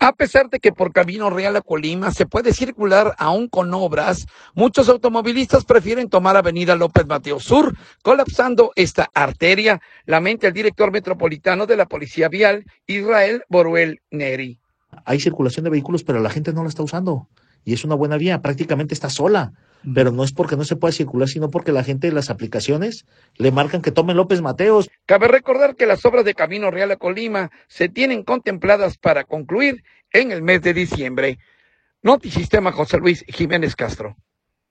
A pesar de que por Camino Real a Colima se puede circular aún con obras, muchos automovilistas prefieren tomar Avenida López Mateos Sur, colapsando esta arteria, lamenta el director metropolitano de la Policía Vial, Israel Boruel Neri. Hay circulación de vehículos, pero la gente no la está usando. Y es una buena vía, prácticamente está sola. Pero no es porque no se pueda circular, sino porque la gente de las aplicaciones le marcan que tome López Mateos. Cabe recordar que las obras de Camino Real a Colima se tienen contempladas para concluir en el mes de diciembre. Notisistema José Luis Jiménez Castro.